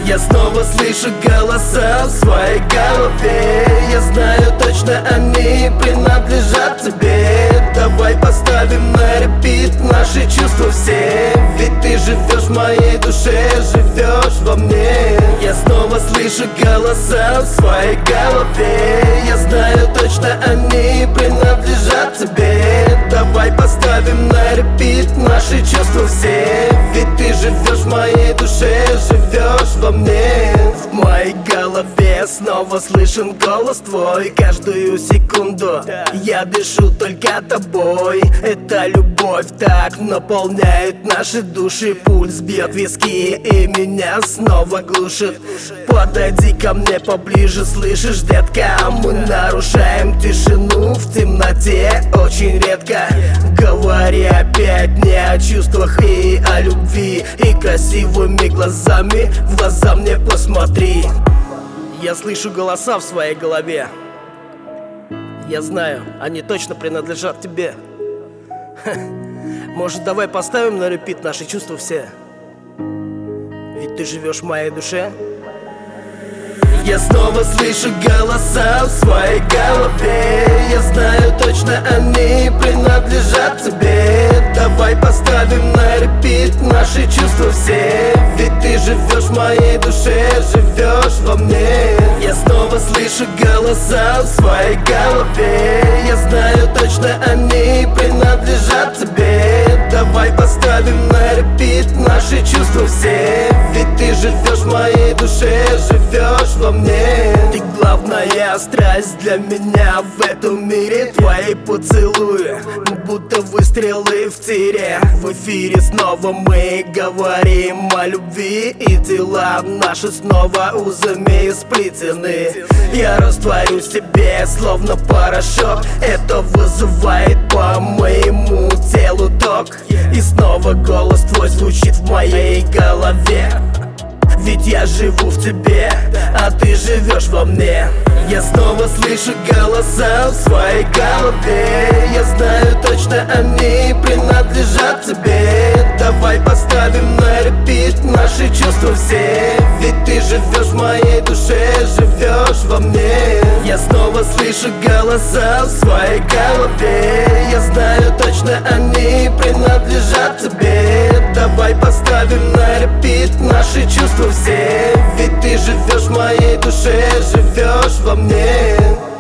Я снова слышу голоса в своей голове. Я знаю точно, они принадлежат тебе. Давай поставим на репит наши чувства все. Ведь ты живешь в моей душе, живешь во мне. Я снова слышу голоса в своей голове. Я знаю точно, они принадлежат тебе. Давай поставим на репит наши чувства все. Ведь ты живешь в моей душе, живешь во мне. В моей голове снова слышен голос твой. Каждую секунду я дышу только тобой. Эта любовь так наполняет наши души. Пульс бьет виски и меня снова глушит. Подойди ко мне поближе, слышишь, детка? Мы нарушаем тишину в темноте очень редко. Говори опять не о чувствах и о любви. И красивыми глазами в глаза мне посмотри. Я слышу голоса в своей голове. Я знаю, они точно принадлежат тебе. Может, давай поставим на репит наши чувства все? Ведь ты живешь в моей душе. Я снова слышу голоса в своей голове. Я знаю точно, они принадлежат тебе. Давай поставим на репит наши чувства все. Ведь ты живешь в моей душе, живешь во мне. Я снова слышу голоса в своей голове. Я знаю точно, они принадлежат тебе. Давай поставим на репит наши чувства все. Ведь ты живешь в моей душе, живешь во мне. Ты главная страсть для меня в этом мире. Твои поцелуи, будто выстрелы в тире. В эфире снова мы говорим о любви. И тела наши снова узами сплетены. Я растворюсь в тебе, словно порошок. Это вызывает по моему телу ток. И снова голос твой звучит в моей голове. Ведь я живу в тебе, а ты живешь во мне. Я снова слышу голоса в своей голове. Я знаю точно, они принадлежат тебе. Давай поставим на репит наши чувства все. Ведь ты живешь в моей душе, живешь во мне. Я снова слышу голоса в своей голове. Я знаю точно, они принадлежат тебе. Давай поставим на репит наши чувства все. Ведь ты живешь в моей душе, живешь во мне.